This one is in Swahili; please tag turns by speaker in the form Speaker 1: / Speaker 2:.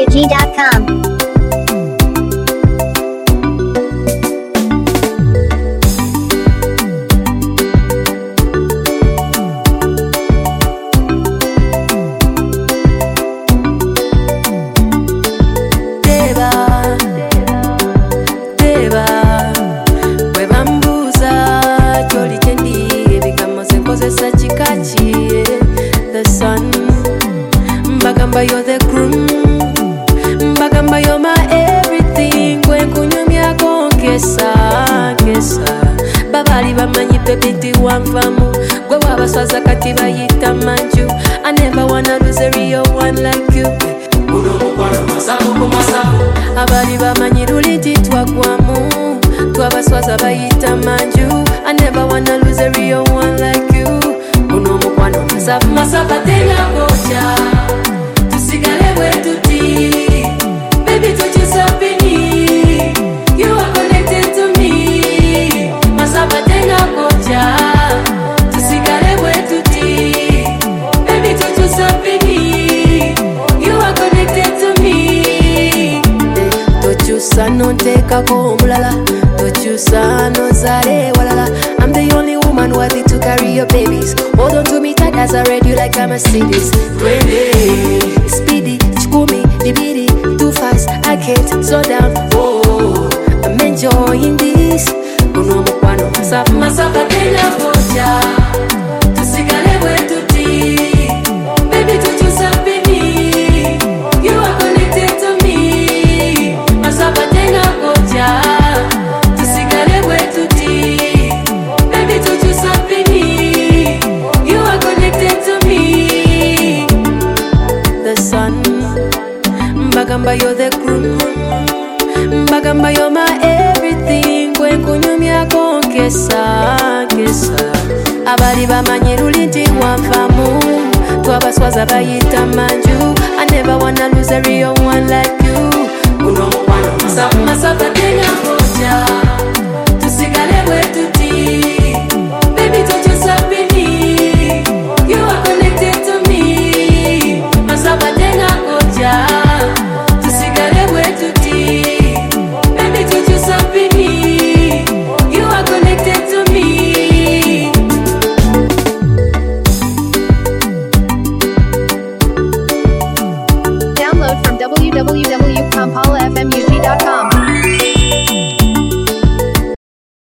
Speaker 1: www.djwg.com.
Speaker 2: The sun, Mbagamba, you're the groom. Mbagamba, you're my everything. Kwen kunyumya kongesa, kesa. Babali bamanyi pepiti wanfamu. Gwe wabaswaza kati bayita manju. I never wanna lose a real one like you. Abali bamanyi luliti twagwamu. Twabaswaza bayita manju. I never wanna lose a real one like you. Masaba tenga koja tusigale wetuti baby tuchisapini you are connected to me. Masaba tenga koja tusigale wetuti baby tuchisapini you are connected to me. Tochusa no teka ko mulala tochusa no zare walala. I'm the only woman worthy to carry your babies. Hold on to me tight as I read you like a Mercedes. Speedy, chukumi, dibidi, too fast, I can't slow down. Oh, I'm enjoying this. Kuno mukwano masaba tena koja tusigale wetuti baby tuchusapini you are connected to me. Masaba tena koja tusigale wetuti baby tuchusapini you are connected to me. The sun, Mbagamba, you're the groom. Mbagamba, you're my everything. Kwen kunyumya kongesa, kesa. Abali bamanyi luliti wanfamu. Twabaswaza bayita manju. I never wanna lose a real